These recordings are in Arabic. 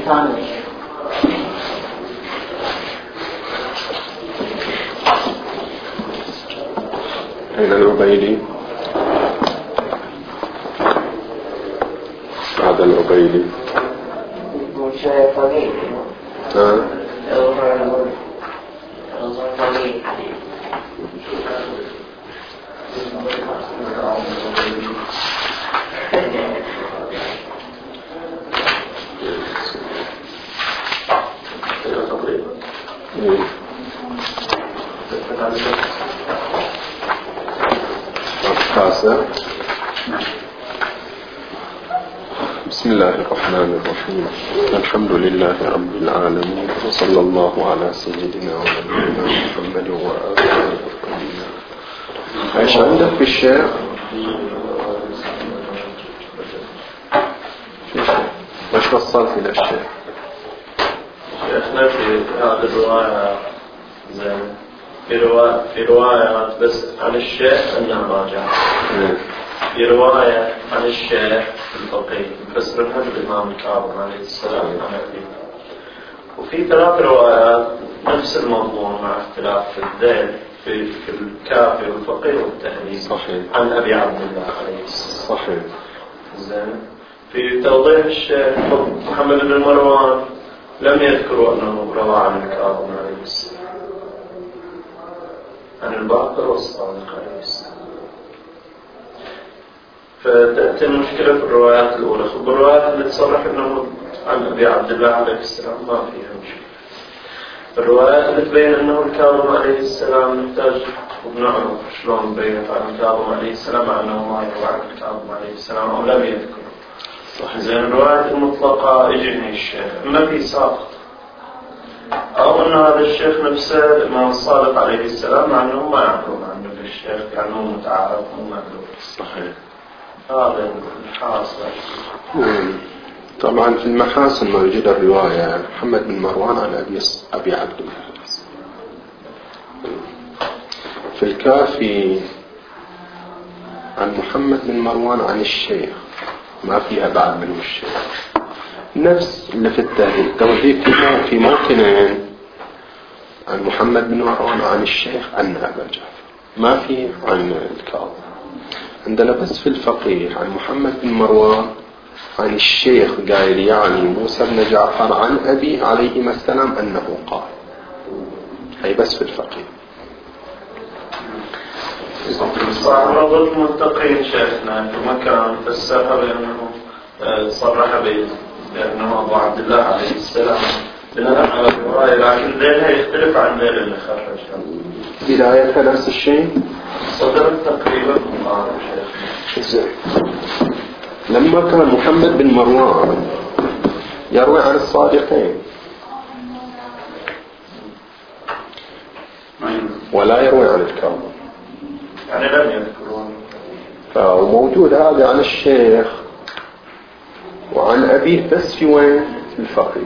الثاني. أين العبيدي؟ هذا العبيدي بسم الله الرحمن الرحيم. الحمد لله رب العالمين، وصلى الله على سيدنا ونبينا محمد وآله وصحبه. ايش عندك في الشيخ؟ ايش وصلت الى الشيخ؟ شيخنا في هذه الرواية زين، في رواية بس عن الشيخ أنه راجع، في رواية عن الشيخ الفقيه يفسر الحج الإمام الكاظم عليه السلام عن أبيه، وفي 3 روايات نفس المضمون مع اختلاف في الذيل في الكافي والفقيه والتهذيب. صحيح. عن أبي عبد الله عليه السلام. صحيح. زين. في توضيح الشيخ محمد بن مروان لم يذكروا أنه روى عن الكاظم عليه السلام، عن الباقر والصادق عليه السلام. فتأتي المشكلة في الروايات الأولى. الروايات اللي تصرح أنه عن أبي عبد الله عليه السلام ما فيها مشكلة. الروايات اللي تبين أنه الكاظم عليه السلام نحتاج ونعرف شلون بينت عن الكاظم عليه السلام مع أنه ما يروى عن الكاظم عليه السلام أو لم يذكر. زين. الروايات المطلقة يجيني الشيخ إما في ساقط أو أن هذا الشيخ نفسه الإمام الصادق عليه السلام مع أنه ما يعرفون عنه الشيخ كأنه متعارف ومألوف. صحيح. هذا الحاصل. طبعا في المحاسن موجودة الرواية محمد بن مروان عن أبي عبد الله. في الكافي عن محمد بن مروان عن الشيخ، ما فيها بعد منه الشيخ. نفس اللي في التوثيق في موطنين عن محمد بن مروان عن الشيخ أن أبا جعفر، ما في عن الكاظم. عندنا بس في الفقيه عن محمد بن مروان عن الشيخ قايل يعني موسى بن جعفر عن أبي عليهما السلام أنه قال. هي بس في الفقيه. صار ضد متقين شيخنا في مكان فسرها بأنه صرح بأنه أبو عبد الله عليه السلام بناء على الرواية، لكن ذيلها يختلف عن ذيل اللي خرجها. بدايتها نفس الشيء؟ صدرت تقريبا مقارب شيخنا. لما كان محمد بن مروان يروي عن الصادقين ولا يروي عن الكاظم، يعني لم يذكرون. فموجود هذا عن الشيخ وعن أبيه بس في وين؟ في الفقيه.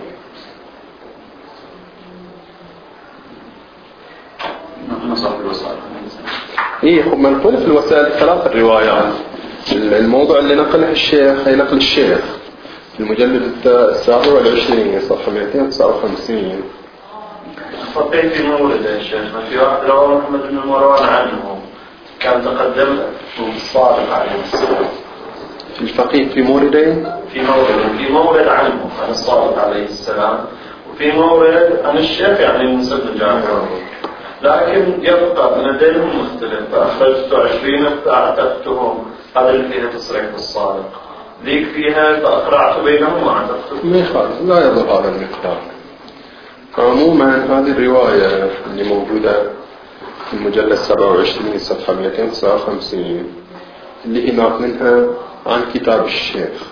إيه هم نقول في الوسائل 3 الروايات. الموضوع اللي نقله الشيخ هي نقل الشيخ في المجلد 27 صفحة 259. الفقيه في مورد يا شيخنا في واحد رواه محمد بن مروان عنه كان تقدم الصادق عليه السلام. في الفقيه في موردين، في مورد عنه عن الصادق عليه السلام، وفي مورد عن الشيخ يعني موسى بن جعفر، لكن يبقى لديهم مختلف. فأخرجت 20 فأعتقتهم، هذا اللي فيها تصريح بالصادق، ذيك فيها فأقرعت بينهم وأعتقت. ما يخالف، لا يضر هذا المقدار. عموما هذه الرواية اللي موجودة في المجلد 27 صفحة 259 اللي هناك منها عن كتاب الشيخ،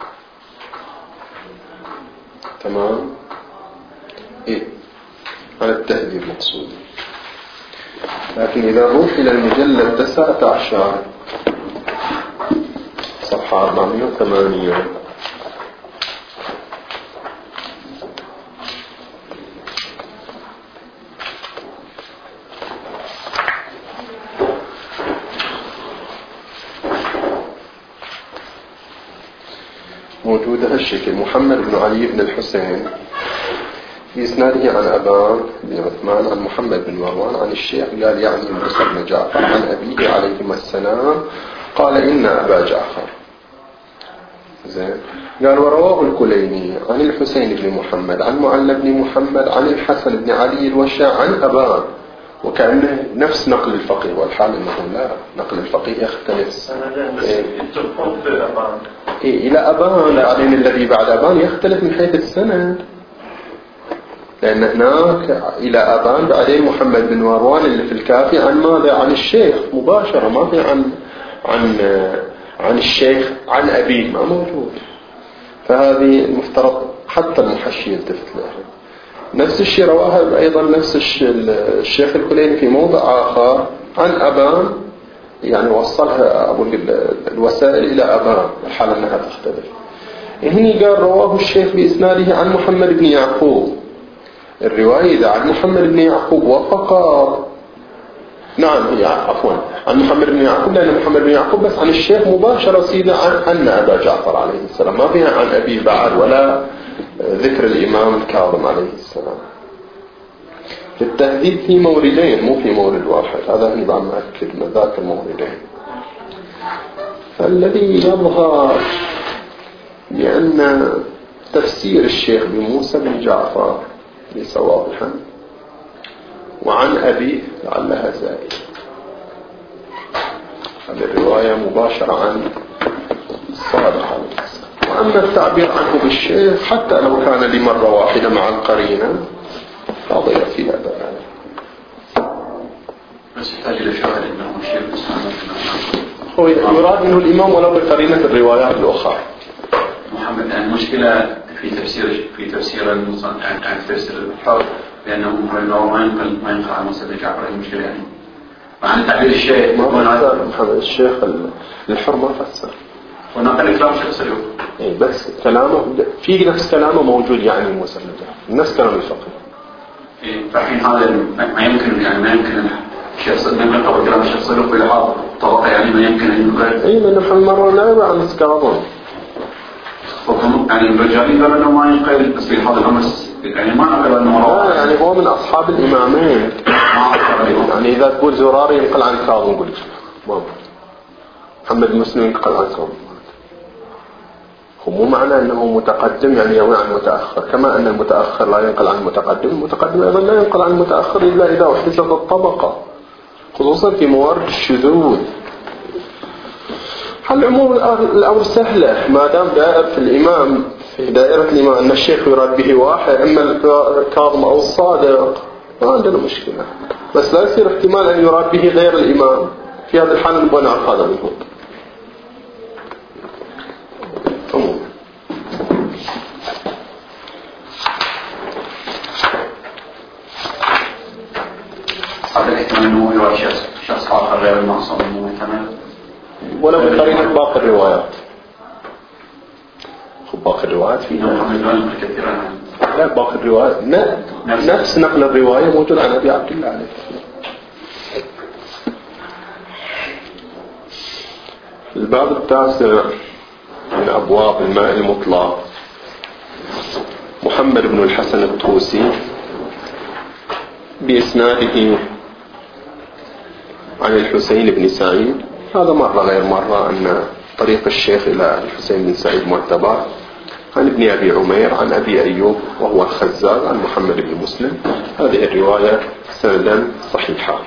تمام؟ إيه عن التهذيب مقصود. لكن إذا نروح إلى المجلد 19 صفحة 408 موجودة هالشكل: محمد بن علي بن الحسين بإسناده عن أبان بن عثمان عن محمد بن مروان عن الشيخ، قال يعني موسى بن جعفر عن أبيه عليهما السلام قال إن أبا جعفر. زين. قال: ورواه الكليني عن الحسين بن محمد عن معل بن محمد عن الحسن بن علي الوشاع عن أبان، وكأنه نفس نقل الفقيه، والحال أنه لا، نقل الفقيه يختلف. إلى أبان، بعدين الذي بعد أبان يختلف من حيث السند، لأن هناك إلى أبان بعدين محمد بن مروان اللي في الكافي عن ماذا؟ عن الشيخ مباشرة، ما في عن الشيخ عن أبيه، ما موجود. فهذه المفترض حتى المحشي يلتفت لها. نفس الشيء رواها أيضا نفس الشيخ الكليني في موضع آخر عن أبان، يعني وصلها أبو الوسائل إلى أبان، الحال أنها تختلف. هنا قال: رواه الشيخ بإسناده عن محمد بن يعقوب. الرواية إذا عن محمد بن يعقوب وفقط، نعم هي عفوا عن محمد بن يعقوب، لأن محمد بن يعقوب بس عن الشيخ مباشرة سيدة عن أبا جعفر عليه السلام، ما فيها عن أبي بعد ولا ذكر الإمام الكاظم عليه السلام. في التهذيب في موردين مو في مورد واحد، هذا هني بعد مأكد من ذاك الموردين. فالذي يظهر بأن تفسير الشيخ بموسى بن جعفر ليس واضحا، وعن أبيه لعلها زائد. هذه الرواية مباشرة عن الصادق عليه السلام. وأما التعبير عنه بالشيخ حتى لو كان لمرة واحدة مع القرينة لا ضير فيها بأس. بس يحتاج إلى شاهد أنه الشيخ هو يراد منه الإمام ولو بقرينة الروايات الأخرى. محمد، يعني المشكلة في تفسير الحر، لأنه ما ينقل عن موسى بن جعفر. المشكلة يعني معنى تعبير الشيخ ما فسر محمد الشيخ الحر ما فسر، ونقل كلام شيخ سلوك. إيه بس كلامه في نفس كلامه موجود، يعني موسى بن جعفر نفس كلام الفقيه. إيه فالحين هذا ما يمكن الشيخ من قبل كلام الشيخ سلوك بلحاظ طبقة، يعني ما يمكن أن يقال. إيه من نحن مرة لا يبقى عن الكاظم. يعني الرجالي قال انه ما ينقل، بس في هذا الامر يعني ما نقل انه رواه. يعني هو من اصحاب الامامين. يعني اذا تقول زراري ينقل عن كاظم قول ما محمد مسلم ينقل عن كاظم، هو مو معنى انه متقدم يعني يروي عن متاخر، كما ان المتاخر لا ينقل عن المتقدم، المتقدم ايضا لا ينقل عن المتاخر الا اذا احدثت الطبقه، خصوصا في موارد الشذوذ. العموم الأمر سهلة، ما دام دائر في الإمام في دائرة الإمام أن الشيخ يراد به واحد، إما الكاظم أو الصادق، ما عندنا مشكلة. بس لا يصير احتمال أن يراد به غير الإمام، في هذا الحال نبغى نعرف هذا منه. هذا الاحتمال أنه يراد شخص آخر غير المعصوم أنه يحتمل، ولا بقرينة باقي الروايات. باقي الروايات فيها لا باقي الروايات نفس نقل الرواية موجود عن أبي عبد الله عليه السلام. الباب التاسع من أبواب الماء المطلق. محمد بن الحسن الطوسي بإسناده عن الحسين بن سعيد، هذا مرة غير مرة أن طريق الشيخ إلى الحسين بن سعيد معتبر، عن ابن أبي عمير عن أبي أيوب وهو الخزاز عن محمد بن مسلم. هذه الرواية سندا صحيحة.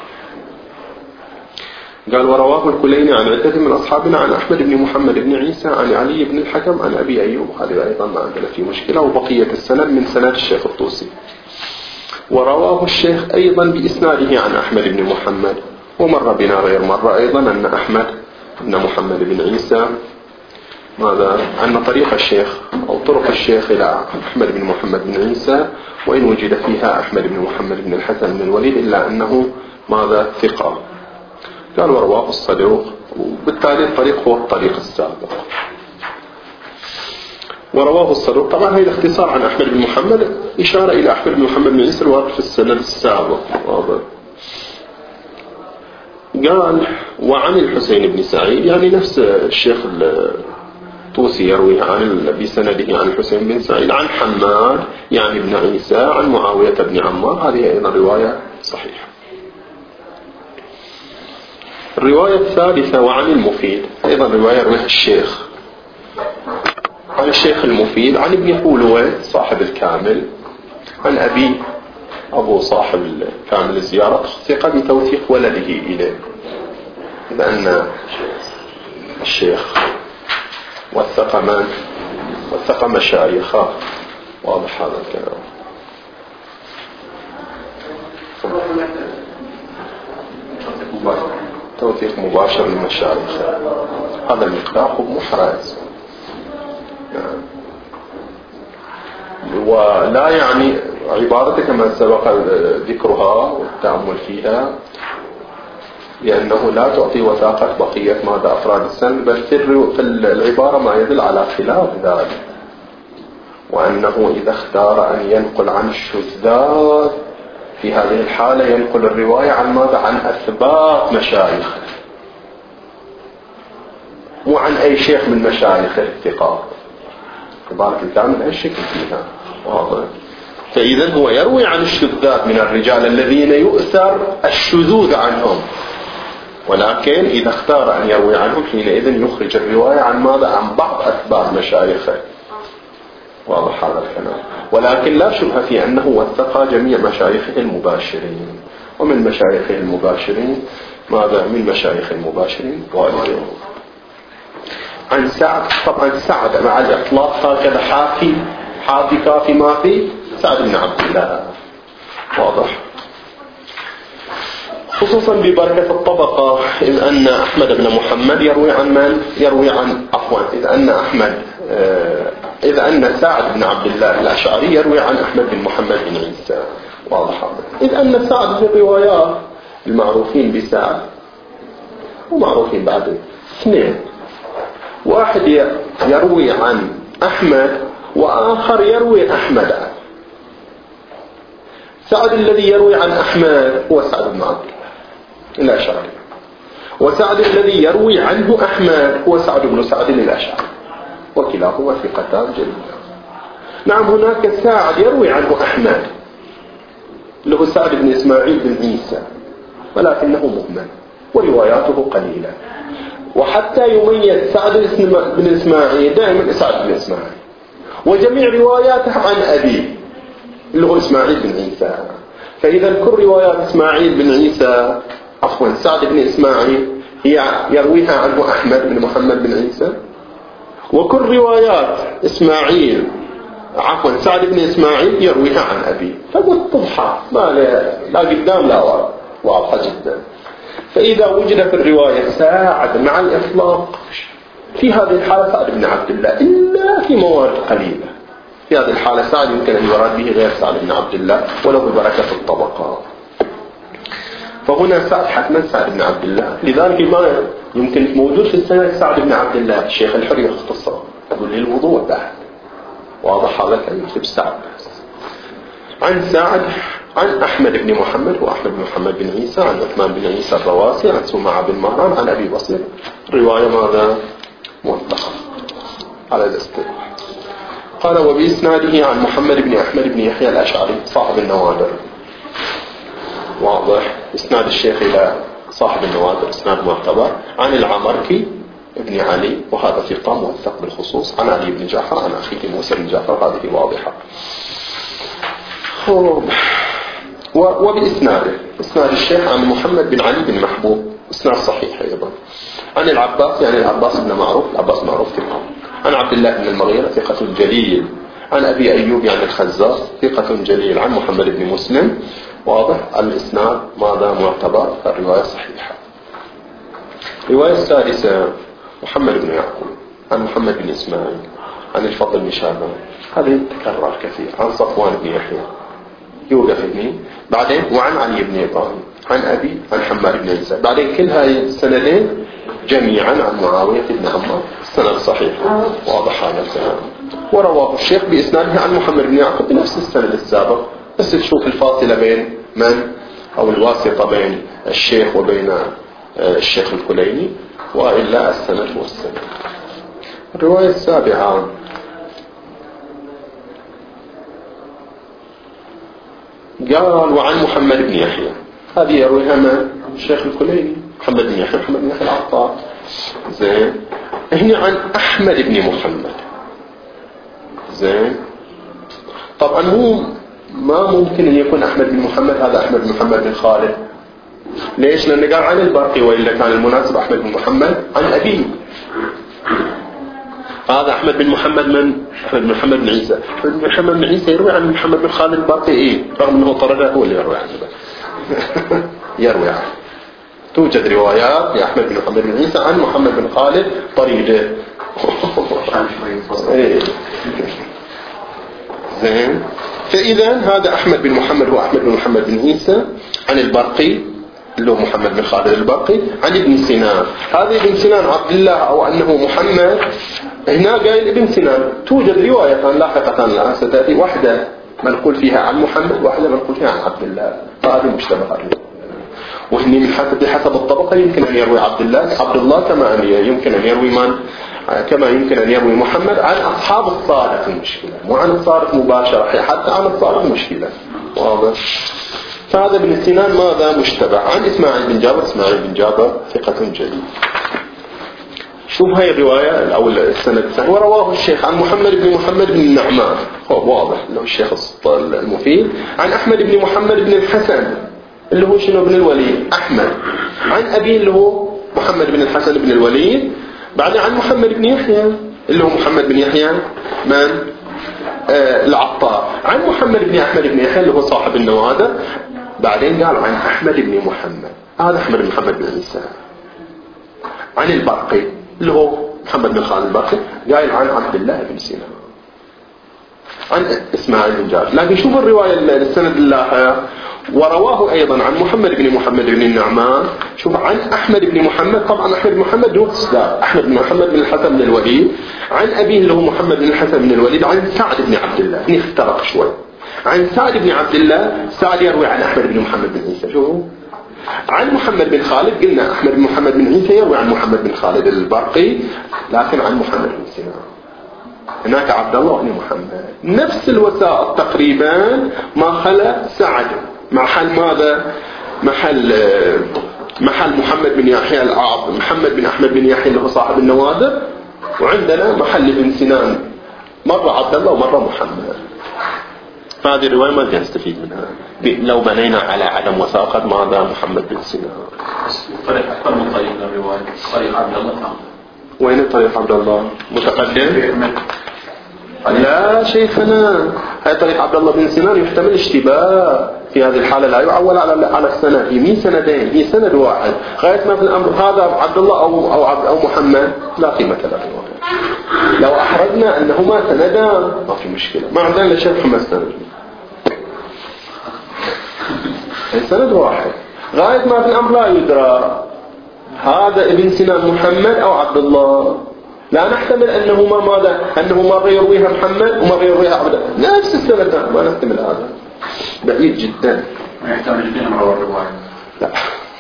قال: ورواه الكليني عن عدة من أصحابنا عن أحمد بن محمد بن عيسى عن علي بن الحكم عن أبي أيوب. هذه أيضا ما عندنا في مشكلة، وبقية السند من سند الشيخ الطوسي. ورواه الشيخ أيضا بإسناده عن أحمد بن محمد. ومر بنا غير مرة أيضا أن أحمد بن محمد بن عيسى ماذا أن طريق الشيخ أو طرق الشيخ إلى أحمد بن محمد بن عيسى وإن وجد فيها أحمد بن محمد بن الحسن بن الوليد إلا أنه ماذا ثقة. قال: ورواه الصدوق، وبالتالي الطريق هو الطريق السابق. ورواه الصدوق طبعا هذا اختصار عن أحمد بن محمد، إشارة إلى أحمد بن محمد بن عيسى الوارد في السند السابق. قال: وعن الحسين بن سعيد، يعني نفس الشيخ طوسي يروي بسنده عن الحسين بن سعيد عن حماد يعني ابن عيسى عن معاوية بن عمار. هذه أيضا رواية صحيحة. الرواية الثالثة وعن المفيد أيضا رواية يرويها الشيخ عن الشيخ المفيد عن ابن خولوة صاحب الكامل عن أبي أبو صاحب الكامل الزيارة ثقة بتوثيق ولده إليه، إذا أن الشيخ وثق مشايخه. واضح هذا الكلام. توثيق مباشر للمشايخ، هذا المقدار هو محرز، ولا يعني عبارته كما سبق ذكرها والتأمل فيها لأنه لا تعطي وثاقة بقية ماذا أفراد السند، بل في العبارة ما يدل على خلاف ذلك، وأنه إذا اختار أن ينقل عن الشذاذ في هذه الحالة ينقل الرواية عن ماذا؟ عن أثبات مشايخه وعن أي شيخ من مشايخه الثقات. عبارة الكامل الشكل فيها واضح. فإذا هو يروي عن الشذاذ من الرجال الذين يؤثر الشذوذ عنهم، ولكن إذا اختار أن يروي عنهم حينئذ يخرج الرواية عن ماذا؟ عن بعض أثبات مشايخه. واضح هذا الكلام. ولكن لا شبهة في أنه وثق جميع مشايخه المباشرين، ومن مشايخه المباشرين ماذا؟ من مشايخ المباشرين والده عن سعد. طبعا سعد مع الإطلاق هكذا حافي كافي ما في سعد بن عبد الله. واضح، خصوصا ببركة الطبقة، إذ أن أحمد بن محمد يروي عن من؟ يروي عن إذ أن سعد بن عبد الله الأشعري يروي عن أحمد بن محمد بن عيسى. واضح هذا. إذ أن سعد في الروايات المعروفين بسعد ومعروفين بعد اثنين، واحد يروي عن أحمد وآخر يروي أحمد. سعد الذي يروي عن أحمد هو سعد بن عبد الله الأشعري، وسعد الذي يروي عنه أحمد هو سعد بن سعد الأشعري، وكلاهما ثقتان جليلان. نعم، هناك سعد يروي عنه أحمد له سعد بن إسماعيل بن عيسى، ولكنه مهمل ورواياته قليلة، وحتى يميز سعد بن إسماعيل دائما سعد بن إسماعيل، وجميع رواياته عن أبيه اللي هو إسماعيل بن عيسى. فإذا كل روايات إسماعيل بن عيسى سعد بن إسماعيل هي يرويها عنه أحمد بن محمد بن عيسى، وكل روايات سعد بن إسماعيل يرويها عن أبيه. فمتضحة لا قدام لا ورا، واضحة جدا. فإذا وجد في الرواية سعد مع الإطلاق في هذه الحالة سعد بن عبد الله، إلا في موارد قليلة. في هذه الحالة سعد يمكن أن يراد به غير سعد بن عبد الله ولو ببركة الطبقات. فهنا سعد حتما سعد بن عبد الله، لذلك ما يمكن موجود في السنة سعد بن عبد الله. الشيخ الحري يختصر يقول لي الوضوء بعد. واضح هذا كان يكتب سعد بس. عن سعد عن أحمد بن محمد وأحمد بن محمد بن عيسى عن عثمان بن عيسى الرواسي عن سمعة بن مهران عن أبي بصير. رواية ماذا؟ موثقة على الاستدراك. قال وبإسناده عن محمد بن أحمد بن يحيى الأشعري صاحب النوادر. واضح، إسناد الشيخ إلى صاحب النوادر إسناد معتبر. عن العمركي ابن علي وهذا ثقة موثق بالخصوص. عن علي بن جعفر عن أخيه موسى بن جعفر، هذه واضحة. وبإسناده إسناد الشيخ عن محمد بن علي بن محبوب إسناد صحيح أيضا. عن العباس يعني العباس بن معروف، العباس معروف ثقة. عن عبد الله بن المغيرة ثقة جليل. عن أبي أيوب يعني الخزاز ثقة جليل. عن محمد بن مسلم. واضح الإسناد ماذا؟ معتبر، الرواية صحيحة. الرواية الثالثة محمد بن يعقوب عن محمد بن إسماعيل عن الفضل بن شعبان، هذه تكرر كثير. عن صفوان بن يحيى يوقف ابني بعدين. وعن علي بن إبراهيم عن أبي عن حماد بن عيسى. بعدين كل هاي السندين جميعا عن معاوية بن عمار، السند صحيح. واضح هذا الكلام. ورواه الشيخ بإسناده عن محمد بن يعقوب بنفس السند السابق، بس تشوف الفاصلة بين من أو الواسطة بين الشيخ وبين الشيخ الكليني، وإلا السند هو السند. الرواية السابعة قال وعن محمد بن يحيى، هذه يرويها من الشيخ الكليني محمد بن يحيى العطار. زين. هنا عن أحمد بن محمد. زين. طبعا ما ممكن أن يكون أحمد بن محمد هذا أحمد بن محمد بن خالد. ليش؟ لأنه قال عن البرقي، وإلا كان المناسب أحمد بن محمد عن أبيه. هذا أحمد بن محمد من أحمد بن محمد بن عيسى. أحمد بن محمد بن عيسى يروي عن محمد بن خالد البرقي، رغم أنه طرده هو اللي يروي عنه. يروي عنه. توجد روايات يا أحمد بن محمد بن عيسى عن محمد بن خالد طريده. زين. فإذا هذا أحمد بن محمد هو أحمد بن محمد بن عيسى عن البرقي اللي هو محمد بن خالد البرقي عن ابن سنان. هذا ابن سنان عبد الله أو أنه محمد، هنا قايل ابن سنان. توجد رواية لاحقة الآن ستأتي، واحدة منقول فيها عن محمد، واحدة منقول فيها عن عبد الله. هذه مشتبهة. وهني بحسب الطبقة يمكن أن يروي عبد الله كما أن يمكن أن يروي كما يمكن أن يروي محمد عن أصحاب الصادق. المشكلة مو عن الصادق مباشرة، حتى عن الصادق مشكلة. واضح. فهذا ابن سنان ماذا مشتبه عن إسماعيل بن جابر ثقة جليل. شوف هاي الرواية أو السند الثاني. ورواه الشيخ عن محمد بن النعمان، واضح له الشيخ المفيد، عن أحمد بن محمد بن الحسن اللي هو شنو بن الوليد أحمد، عن أبي اللي هو محمد بن الحسن بن الوليد، بعدين عن محمد بن يحيى اللي هو محمد بن يحيى من العطار، عن محمد بن أحمد بن يحيى اللي هو صاحب النوادر، بعدين قال عن أحمد بن محمد، هذا أحمد بن محمد بن عيسى، عن البرقي اللي هو محمد بن خالد البرقي، قال عن عبد الله بن سينا، عن إسماعيل بن جابر. لكن شوف الرواية السند اللاحق، ورواه أيضا عن محمد بن النعمان. شوف عن أحمد بن محمد، طبعا أحمد بن محمد هو أحمد بن محمد بن الحسن بن الوليد، عن أبيه اللي هو محمد بن الحسن بن الوليد، عن سعد بن عبد الله. هنا اختلط شوي. عن سعد بن عبد الله، سعد يروي عن أحمد بن محمد بن عيسى. شو عن محمد بن خالد، قلنا أحمد بن محمد بن عيسى يروي عن محمد بن خالد البرقي، لكن عن محمد بن سنان. هناك عبد الله بن محمد، نفس الوسائط تقريبا، ما خلا سعد محل ماذا؟ محل محمد بن يحيى الأعظم، محمد بن أحمد بن يحيى اللي هو صاحب النوادر، وعندنا محل ابن سنان، مرة عبد الله ومرة محمد. هذه الرواية ما نستفيد منها لو بنينا على عدم وثاقة ماذا محمد بن سنان. طريق أكثر من طريق الرواية، طريق عبد الله. وين طريق عبد الله؟ متقدم؟ لا شيخنا، هاي طريق عبد الله بن سنان يحتمل اشتباه في هذه الحالة، لا يعول على السند، هي سندين، هي سند واحد، غاية ما في الأمر هذا عبد الله أو محمد لا قيمة للرواية. لو أحرجنا أنهما سندان ما في مشكلة، ما عندنا إلا شيخ محمد سند، سند واحد، غاية ما في الأمر لا يدرى هذا ابن سنان محمد أو عبد الله. لا نحتمل أنهما ماذا؟ أنه مرة يرويها محمد ومرة يرويها عبد الله، نفس السند، ما نحتمل هذا، بعيد جدا. ما يحتمل الاثنين مروى الرواية. لا،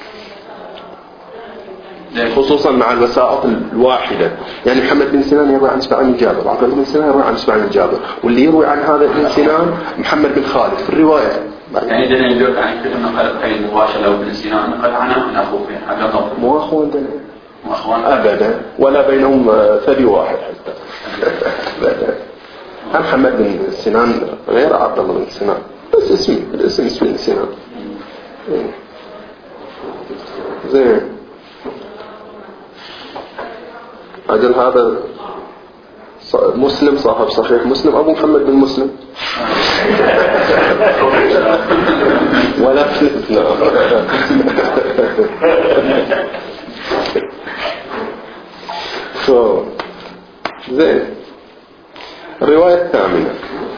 خصوصا مع الوسائط الواحدة. يعني محمد بن سنان يروي عن إسماعيل بن جابر، عبد الله بن سنان يروي عن إسماعيل بن جابر، واللي يروي عن هذا ابن سنان محمد بن خالد في الرواية. يعني دنا يدرك عن كل نقل قيد مباشر لو بن سنان نقل عنه من أخوه حاجة طبعا. مو أخوان دنا. أبدا، ولا بينهم ثدي واحد حتى. أبدا. محمد بن سنان غير عبد الله بن سنان، بس الاسم اسم سنان. زين. أجل هذا مسلم صاحب صحيح مسلم، أبو محمد بن مسلم. ولا فلتنا. زين. الرواية الثامنة.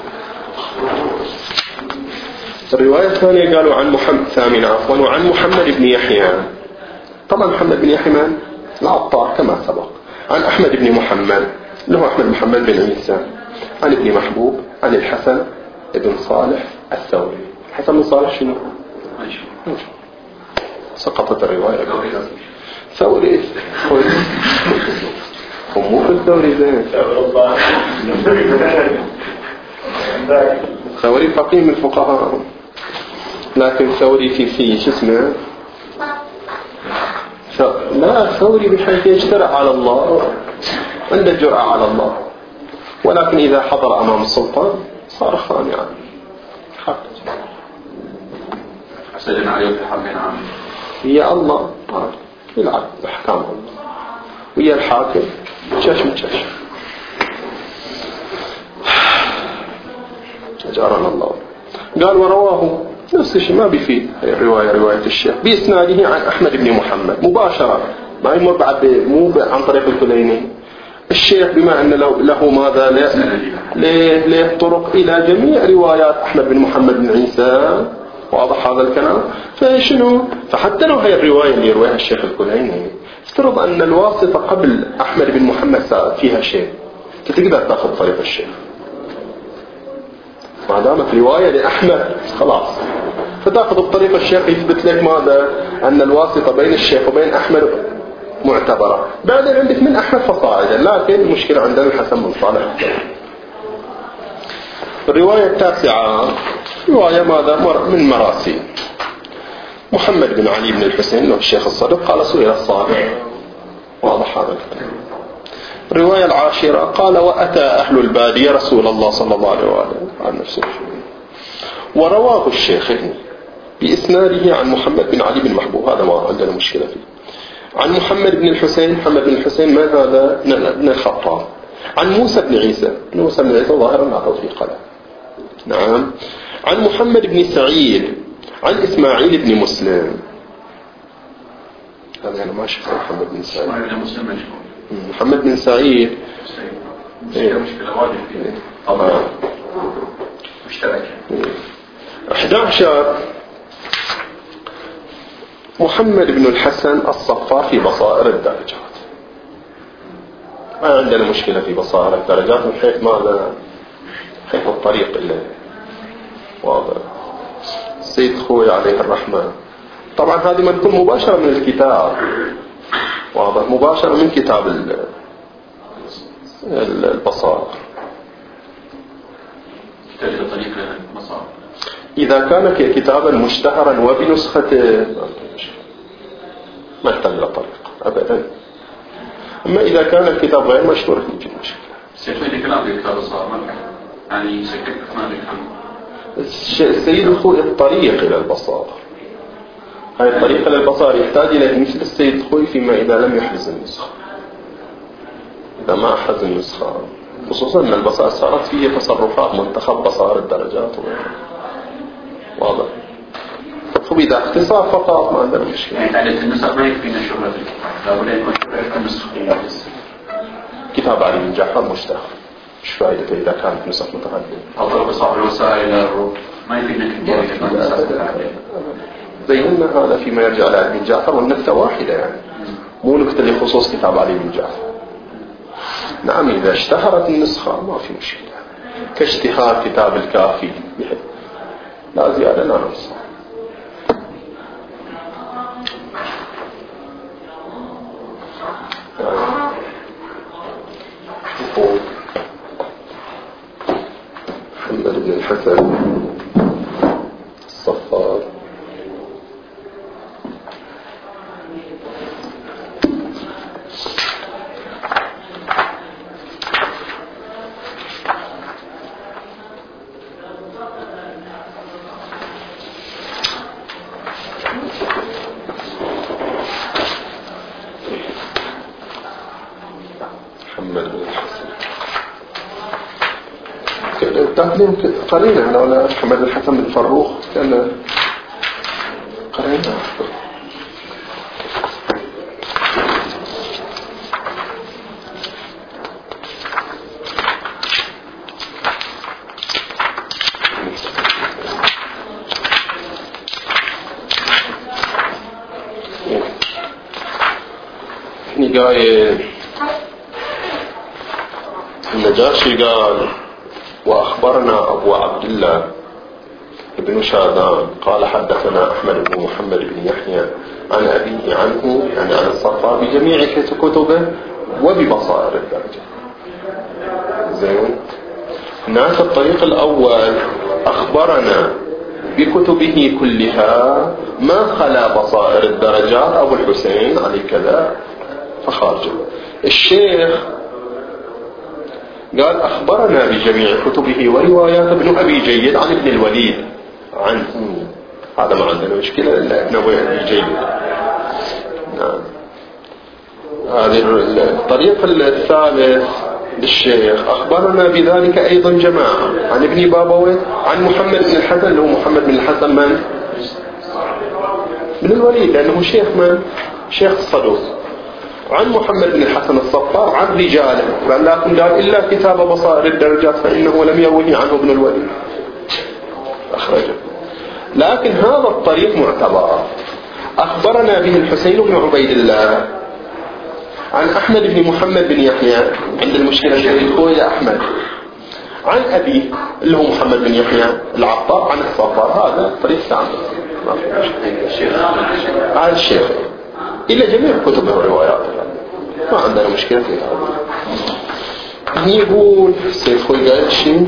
الرواية الثانية قالوا عن وعن محمد بن يحيى. طبعا محمد بن يحيى من العطار كما سبق. عن أحمد بن محمد اللي هو أحمد محمد بن عيسى، عن ابن محبوب، عن الحسن بن صالح الثوري. الحسن بن صالح شنو؟ سقطت الرواية. ثوري هم مو في الثوري زين. ثوري فقيه من الفقهاء، لكن ثوري في شو اسمه، لا ثوري بحيث يجترأ على الله، عنده جرأة على الله، ولكن إذا حضر أمام السلطان صار خانعا. سيدنا علي في حقنا عام هي الله يلعب بأحكام الله ويا الحاكم شاشم أجارنا الله. قال ورواه نفس الشيء، ما بيفيد رواية الشيخ بإسناده عن أحمد بن محمد مباشرة، ما يمر بعد مو عن طريق الكليني. الشيخ بما أن له ماذا له طرق إلى جميع روايات أحمد بن محمد بن عيسى، واضح هذا الكلام. فشنو؟ فحتى لو هي الرواية اللي يرويها الشيخ الكليني افترض أن الواسطة قبل أحمد بن محمد فيها شيء، تقدر تأخذ طريق الشيخ ما دامت رواية لأحمد خلاص، فتأخذ بطريق الشيخ يثبت لك ماذا؟ أن الواسطة بين الشيخ وبين أحمد معتبرة. بعدين عندك من أحمد فصاعدا، لكن المشكلة عندنا الحسن بن صالح. الرواية التاسعة رواية ماذا؟ من مراسيل محمد بن علي بن الحسين له الشيخ الصدق قال سئل الصادق، واضح هذا الكلام. الرواية العاشرة قال وأتى أهل البادية رسول الله صلى الله عليه وآله عن نفسه. ورواه الشيخ بإسناده عن محمد بن علي بن محبوب، هذا ما عندنا مشكلة فيه. عن محمد بن الحسين، محمد بن الحسين ما هذا؟ بن الخطاب. عن موسى بن عيسى، موسى بن عيسى ظاهرا لا توفيق له. نعم. عن محمد بن سعيد عن إسماعيل بن مسلم. هذا أنا ما شفت محمد بن سعيد. محمد بن سعيد مشكلة واضحة فيه طبعا مشتركة. 11 محمد بن الحسن الصفار في بصائر الدرجات. ما عندنا مشكلة في بصائر الدرجات من حيث ماذا؟ حيث الطريق إليه واضح. السيد خوي عليه الرحمة طبعا هذه منقول مباشرة من الكتاب، واضح، مباشرة من كتاب البصائر. إذا كان كتابا مشتهرا وبنسخة ما يحتاج إلى طريق أبدا. أما إذا كان الكتاب غير مشهور يمكن مشكلة. سيفيد كلام في كتاب الصار يعني سكت أثناء السيد الخوي الطريق إلى البصائر، هاي الطريق إلى البصائر يحتاج إلى مثل السيد الخوي فيما إذا لم يحرز النسخة. إذا ما أحرز النسخة، خصوصا أن البصائر صارت فيه تصرفات منتخب بصائر الدرجات واضح. فإذا اختصار فقط ما عندنا مشكلة. يعني تعليق النسخ ما يكفينا شغلة في الكتاب، لا بد أن يكون النسخ كتاب علي بن جعفر مشتهر، مش فائدة إذا كانت نسخ متعددة. أو بصائر الوسائل ما يكفينا زينا هذا فيما يرجع على علي بن جعفر، والنكتة واحدة يعني مو نكتة لخصوص كتاب علي بن جعفر. نعم إذا اشتهرت النسخة ما في مشكلة، كاشتهار كتاب الكافي لا زيادة لا نقص. محمد بن الحسن الصفار تقديم قرينة لولا محمد الحسن بن فروخ كان قرينة. نقاية النجاشي قال وأخبرنا أبو عبد الله بن شادان قال حدثنا أحمد بن محمد بن يحيى عن أبيه عنه يعني عن الصفار بجميع كتبه وببصائر الدرجات. زين. هناك الطريق الأول أخبرنا بكتبه كلها ما خلا بصائر الدرجات أبو الحسين علي كذا فخارجه. الشيخ قال أخبرنا بجميع كتبه وروايات ابن أبي جيد عن ابن الوليد عنه. هذا ما عندنا مشكلة إلا ابن أبي جيد. نعم. هذه الطريق الثالث للشيخ أخبرنا بذلك أيضا جماعة عن ابن بابويه عن محمد بن الحسن، اللي هو محمد بن الحسن من؟ بن الوليد، لأنه شيخ من؟ شيخ الصدوق. عن محمد بن الحسن الصفار عن رجاله، لكن قال إلا كتاب بصائر الدرجات فإنه لم يروه عنه ابن الوليد أخرجه. لكن هذا الطريق معتبر. أخبرنا به الحسين بن عبيد الله عن أحمد بن محمد بن يحيى، عند المشكلة الشديد هو إلى أحمد، عن أبي اللي هو محمد بن يحيى العطار عن الصفار. هذا طريق ثاني عن الشيخ إلا جميع كتبه ورواياته، ما عندنا مشكلة في هذا. يقول سيد خوي قال شيء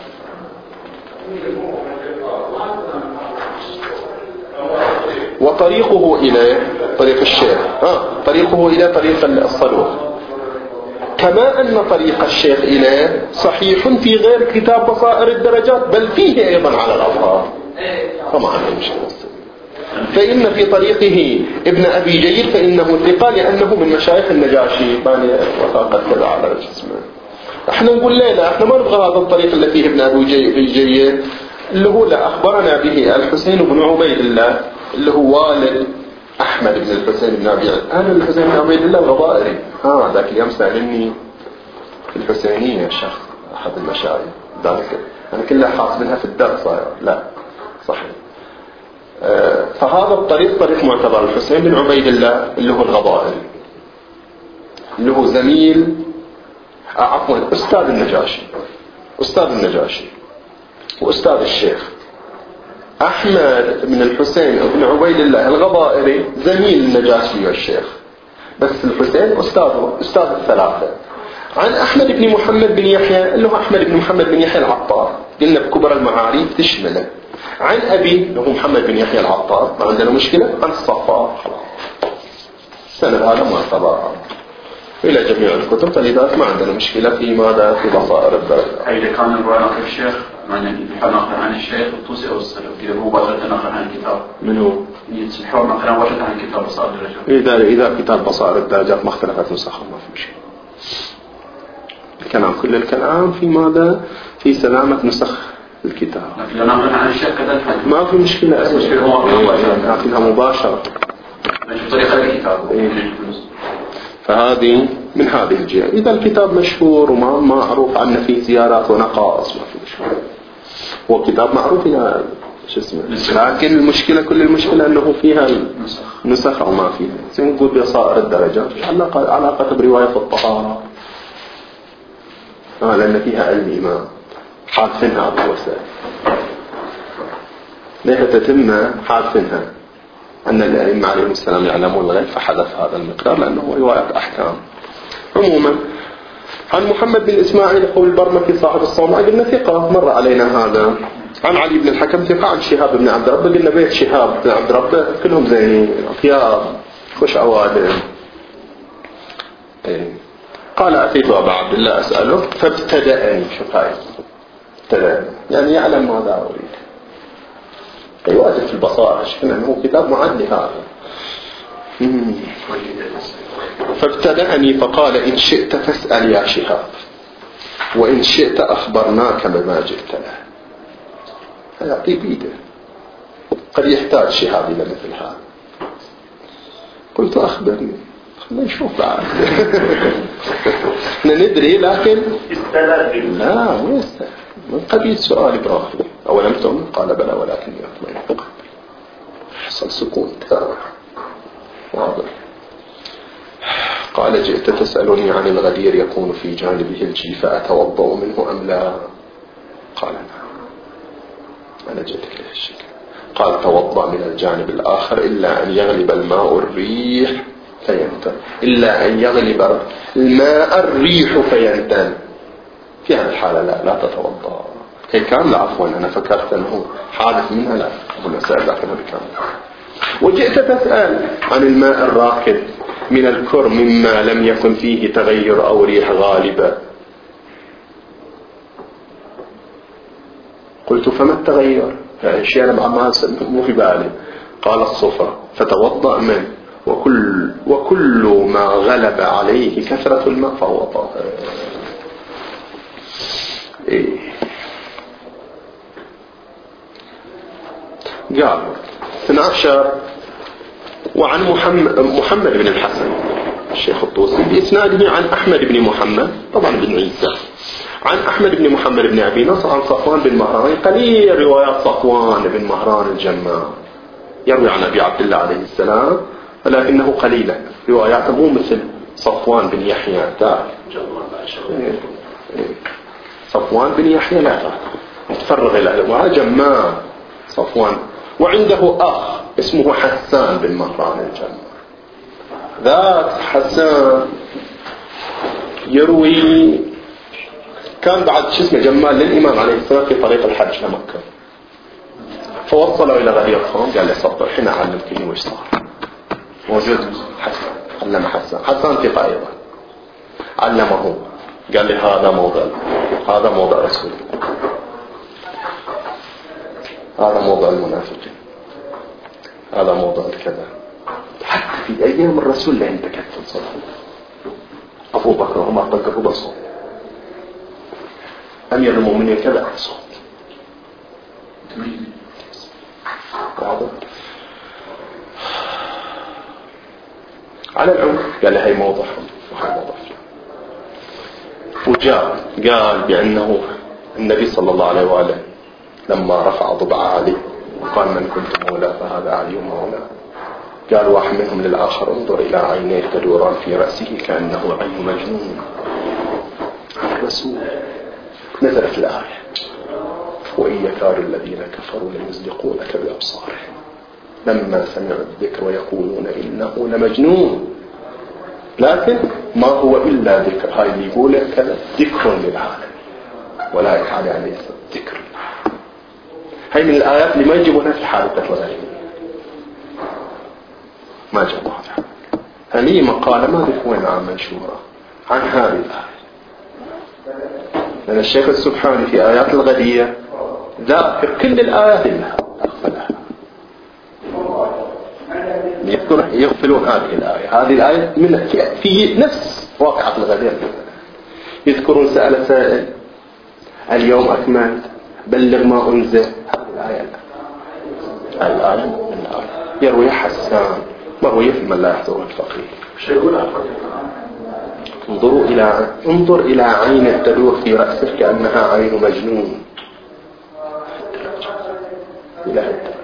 وطريقه إلى طريق الشيخ طريقه إلى طريق الصدوق، كما أن طريق الشيخ إليه صحيح في غير كتاب بصائر الدرجات، بل فيه أيضا على الأظهار، فما عندنا مشكلة. فإن في طريقه ابن أبي جيد فإنه ثقة لأنه من مشايخ النجاشي، يعني وثاقت كذا على جسمه. احنا نقول لا احنا ما نبغى هذا الطريق اللي فيه ابن أبي جيد اللي هو لا أخبرنا به الحسين بن عبيد الله اللي هو والد أحمد بن الحسين بن أبي عيد. أنا الحسين بن عبيد الله الغضائري. ذاك اليوم سألني في الحسينية يا شيخ أحد المشايخ ذلك أنا كلها حاصلها في الدرس. لا صحيح. فهذا الطريق طريق معتبر. الحسين بن عبيد الله اللي هو الغضائري اللي هو زميل عفوا أستاذ النجاشي وأستاذ الشيخ أحمد بن الحسين بن عبيد الله الغضائري زميل النجاشي والشيخ، بس الحسين أستاذ الثلاثة. عن أحمد بن محمد بن يحيى اللي هو أحمد بن محمد بن يحيى العطار، قلنا بكبر المعاريف تشمله. عن أبي اللي هو محمد بن يحيى العطار، ما عندنا مشكلة. عن الصفار خلاص السند هذا معتبر إلى جميع الكتب، فلذلك ما عندنا مشكلة في ماذا في بصائر الدرجة. إذا كان الرواية نقل الشيخ يحاول نقل عن الشيخ الطوسي أو السلف، إذا هو باشرة نقل عن الكتاب من هو؟ يحاول نقل عن كتاب بصائر الدرجات. إذا كتاب بصائر الدرجات ما اختلفت نسخة ما في مشكلة. الكلام كل الكلام في ماذا في سلامة نسخ الكتاب. لكن لو نقل عن الشيخ كذا ما في مشكلة. لكنها مباشرة بطريقة الكتاب. فهذه من هذه الجهة. إذا الكتاب مشهور وما معروف عنه فيه زيارات ونقائص ما في مشكلة. هو كتاب معروف إلى شو اسمه، لكن المشكلة كل المشكلة أنه فيها نسخ أو ما فيها. سنقول بصائر الدرجات علاقة برواية الطهارة لأن فيها الإمام حادثنها بالوسائل ليش تتم حادثنها أن الأئمة عليهم السلام يعلمون الغيب فحدث هذا المقدار لأنه رواية أحكام. عموما عن محمد بن إسماعيل قول البرمكي صاحب الصومعة قلنا ثقة مر علينا هذا. عن علي بن الحكم ثقة. عن شهاب بن عبد ربه قلنا بيت شهاب بن عبد ربه كلهم زينين أطياب خوش عوادل. قال أتيت أبا عبد الله أسأله فابتدأني. شو قايل ابتدأني يعني يعلم ماذا أريد. يواجه في البصائر شكنا أنه كتاب معد هذا. فابتدأني فقال إن شئت فاسأل يا شهاب وإن شئت أخبرناك بما جئت له. هيعطي بيده قد يحتاج شهاب إلى مثل هذا. قلت أخبرني خلنا نشوف بعد. احنا ندري لكن لا مو يستاهل من قبيل سؤال إبراهيم أولم تؤمن قال بلى ولكن يطمئن قلبي. حصل سكون واضح. قال جئت تسألني عن الغدير يكون في جانبه الجيف أتوضأ منه أم لا؟ قال نعم. أنا جئتك له الشكل. قال توضأ من الجانب الآخر إلا أن يغلب الماء الريح فينتن إلا أن يغلب الماء الريح فينتن. في هذه الحالة لا تتوضأ. هي كان لا عفوا أنا فكرت أنه حادث منها، لا أقول أسأل لكن بكامل. وجئت تسأل عن الماء الراكد من الكر مما لم يكن فيه تغير أو ريح غالبة. قلت فما التغير؟ شيء أنا ما مو في بالي. قال الصفرة فتوضأ منه وكل ما غلب عليه كثرة الماء فهو طاهر. إيه. قال 12 وعن محمد بن الحسن الشيخ الطوسي بإسناده عن أحمد بن محمد طبعا بن عيسى عن أحمد بن محمد بن أبي نصر عن صفوان بن مهران. قليل روايات صفوان بن مهران الجماع يروي عن أبي عبد الله عليه السلام، ولكنه قليلة رواياته مو مثل صفوان بن يحيى. صفوان بن يحيى لا تفرغ العلم وهذا جماع صفوان. وعنده أخ اسمه حسان بن مهران الجماع. ذاك حسان يروي كان بعد اسمه جمال للإمام عليه السلام في طريق الحج لمكة، فوصله إلى غدير خان قال له صبر حين أعلمك وش صار. موجود حسان علم حسان ثقة أيضا علمه قال لي هذا موضع رسول، هذا موضع المنافقين، هذا موضع الكذا. حتى في أيام الرسول لا أنت كتب صلى أبو بكر وعمر بكر بصوت، أمير المؤمنين كذا صوت. على العمر قال لي هاي موضع وهاي موضع. وجاء قال بأنه النبي صلى الله عليه وآله لما رفع ضبع علي وقال من كنت مولى فهذا علي مولى، قال واحد منهم للآخر انظر إلى عينيه تدوران في رأسه كأنه عين مجنون. الرسول نزلت الآية وإن يكاد الذين كفروا ليزلقونك بأبصارهم لما سمعوا الذكر ويقولون إنه لمجنون، لكن ما هو إلا ذكر. هاي اللي يقول كذا ذكر للعالم ولا يحال عليه ذكر. هاي من الآيات اللي ما يجيبونها في حادثة الغريب، ما جابوها. هذه مقالة ما ذكرنا عن منشورة عن هذه الآية، لأن الشيخ السبحاني في آيات الغدية ذاكر كل الآيات اللي أغفلها، يغفلون هذه الآية من في نفس واقعة الغدية. يذكرون سأل سائل اليوم أكملت بلغ ما أنزل. هذه الآية يروي حسان مروي في من لا يحضر الفقيه. انظر إلى عين تدور في رأسك كأنها عين مجنون. إلى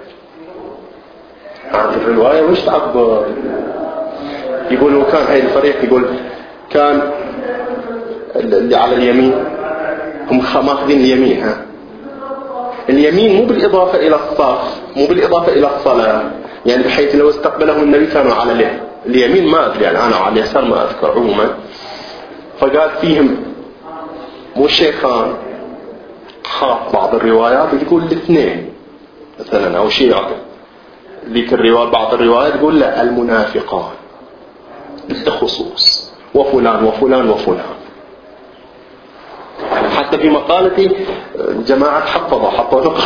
هذه الرواية وش تعبر؟ يقول كان هاي الفريق يقول كان اللي على اليمين هم ماخذين اليمين. اليمين مو بالإضافة إلى الصف، مو بالإضافة إلى الصلاة، يعني بحيث لو استقبله النبي كانوا على اليمين ما أدري يعني أنا على اليسار ما أذكر عموما. فقال فيهم مو الشيخان، خاف بعض الروايات يقول الاثنين مثلا أو شيء ذيك الرواية. بعض الروايات تقول لا المنافقان بالخصوص وفلان وفلان وفلان. حتى في مقالتي جماعة حفظوا نقاط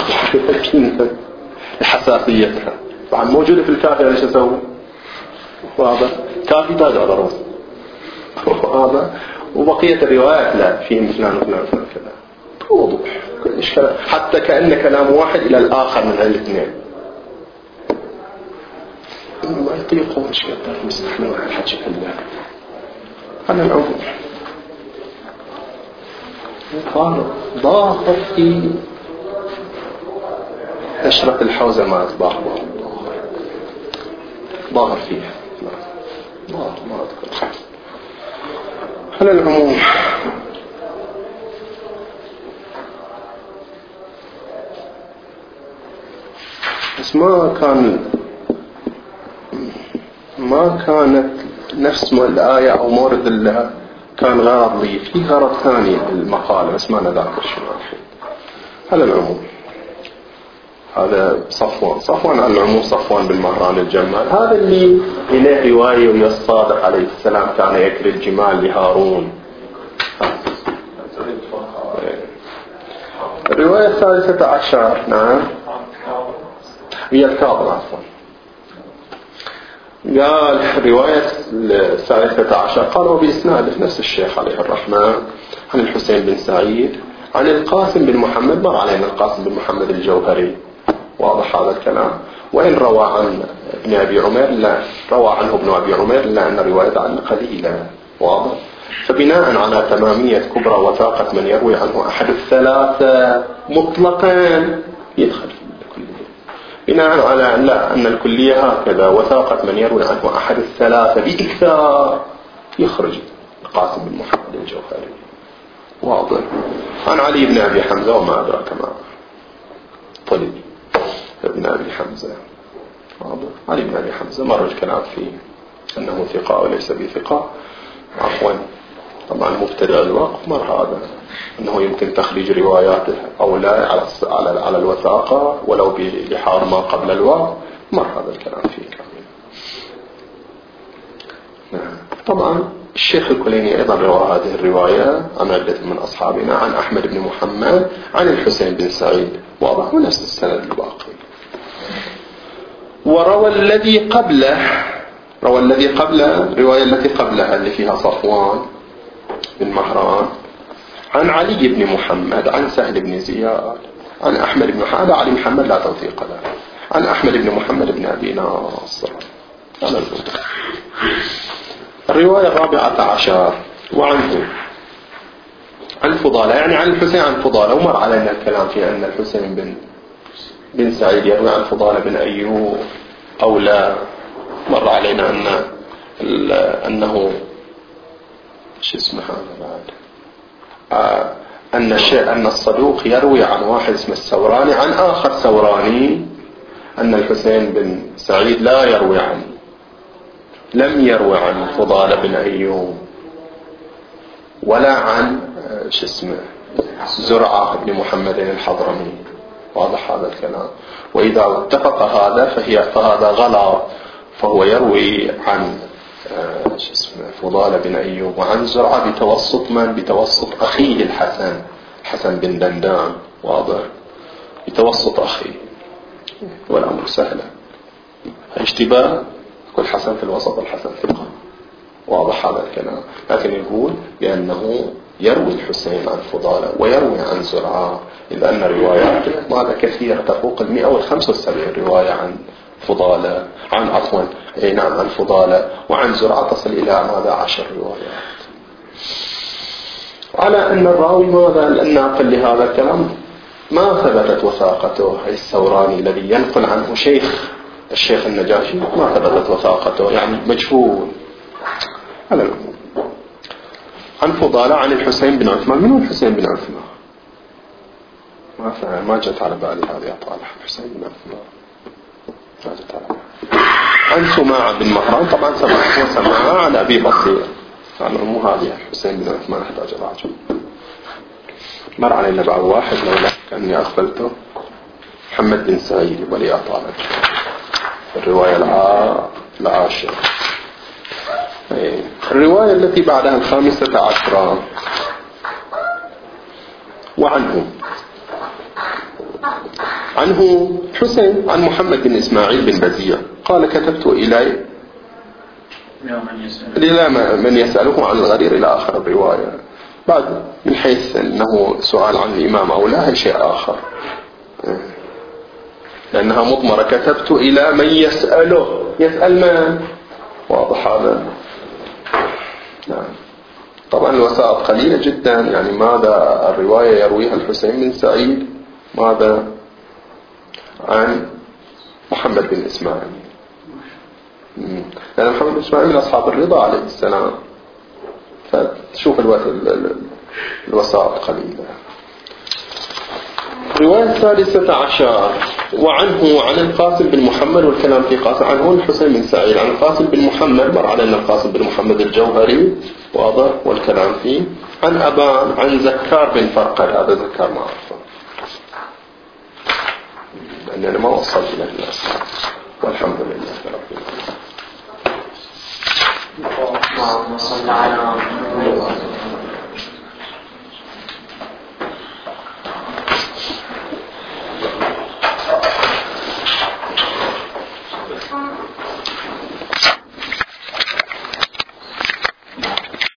حساسيتها طبعا موجودة في الكافي. ليش أسوي هذا كافي تاج على رأس هذا، وبقية الروايات لا في فلان وفلان كذا توضح كل إشكال، حتى كأن كلام واحد إلى الآخر من الاثنين. ما يطيقون إيش قدر مستحمل على الحكي كله. أنا العمر قال ضاهر في أشرة الحوزة ما أصبح ظاهر فيها ظاهر ما أذكر. على العموم بس ما كانت نفس الآية أو مورد الله كان غرض لي، في غرض ثاني بالمقالة بس ما نذكر شنو الحين. على العموم هذا صفوان على العموم، صفوان بن مهران الجمال، هذا اللي إليه رواية ويا الصادق عليه السلام كان يكري الجمال لهارون. الرواية 13 نعم هي الكاظم عفوا. قال رواية 13 قالوا بإسناد نفس الشيخ عليه الرحمة عن الحسين بن سعيد عن القاسم بن محمد، مر علينا القاسم بن محمد الجوهري، واضح هذا الكلام. وإن روى عن ابن أبي عمير لا، روى عنه ابن أبي عمير إلا أن رواية عنه قليلة، واضح. فبناء على تمامية كبرى وثاقة من يروي عنه أحد الثلاثة مطلقا يدخل في الكلية، بناء على أن الكلية هكذا وثاقة من يروي عنه أحد الثلاثة بإكثار يخرج القاسم بن محمد الجوهري، واضح. عن علي بن أبي حمزة وما أدراك ما طلب ابن أبي حمزة، واضح. علي بن أبي حمزة مر الكلام فيه أنه ثقة وليس بثقة، عفوا طبعا مبتدأ الوقف مر هذا أنه يمكن تخريج رواياته أو لا على الوثاقة ولو بحار ما قبل الوقف، مر هذا الكلام فيه كامل. طبعا الشيخ الكليني أيضا روى هذه الرواية عن عدة من أصحابنا عن أحمد بن محمد عن الحسين بن سعيد، واضح، ونفس السند الباقي. وروى الذي قبله، روى الذي قبله الرواية التي قبلها اللي فيها صفوان بن مهران عن علي بن محمد عن سهل بن زياد عن أحمد بن محمد، علي محمد لا توثيق له، عن أحمد بن محمد بن أبي ناصر. الرواية 14 وعنه عن فضالة، يعني عن الحسين عن فضالة، ومر علينا الكلام في أن الحسين بن سعيد يروي عن فضالة بن أيوب أو لا. مر علينا أنه شو اسمه هذا بعد أن الصدوق يروي عن واحد اسمه الثوراني عن آخر ثوراني أن الحسين بن سعيد لا يروي عنه، لم يروي عن فضالة بن أيوب ولا عن شو اسمه زرعة بن محمد الحضرمي، واضح هذا الكلام. وإذا اتفق هذا فهذا غلط، فهو يروي عن شو اسمه فضالة بن أيوب وعن زرعة بتوسط أخيه الحسن بن دندان، واضح، بتوسط أخيه، والأمر سهل. اشتباه كل حسن في الوسط الحسن ثقة، واضح هذا الكلام. لكن يقول بأنه يروي الحسين عن فضالة ويروي عن زرعة، إذ أن رواياته ماذا كثيرة تفوق 175 رواية عن فضالة، عن عفوا نعم عن فضالة، وعن زرعة تصل إلى ماذا 10 روايات. على أن الراوي ماذا الناقل لهذا الكلام ما ثبتت وثاقته، أي الثوراني الذي ينقل عنه الشيخ النجاشي ما ثبتت وثاقته، يعني مجهول. على العموم عن فضالة عن الحسين بن عثمان. من هو الحسين بن عثمان؟ ما جت على بالي هذه أطالح. الحسين بن عثمان ما جت على بالي. عن سماع بن مهران، طبعا سماع عن أبي بصير، على العموم هذه الحسين بن عثمان احتاج راجع. مر علينا بعض واحد لولا كأني أغفلته، محمد بن سعيد ولي أطالج الرواية العاشرة. الرواية التي بعدها 15 وعنه حسين عن محمد بن إسماعيل بن بزيع قال كتبت إلى من يسأله عن الغرير إلى آخر الرواية. بعد من حيث أنه سؤال عن الإمام أو لا هي شيء آخر، لأنها مضمرة. كتبت إلى من يسأله، يسأل من؟ واضح هذا. نعم. طبعا الوسائط قليلة جدا، يعني ماذا الرواية يرويها الحسين بن سعيد ماذا عن محمد بن إسماعيل، لأن محمد بن إسماعيل من أصحاب الرضا عليه السلام، فتشوف الوسائط قليلة. الرواية 13 وعنه عن القاسم بن محمد، والكلام في قاسم عنه الحسين بن سعيد، عن القاسم بن محمد مر علينا القاسم بن محمد الجوهري واضح والكلام فيه، عن أبان عن زكار بن فرقد، هذا زكار ما أعرفه لأننا ما وصلت إلى الناس. والحمد لله رب العالمين. اللهم صل على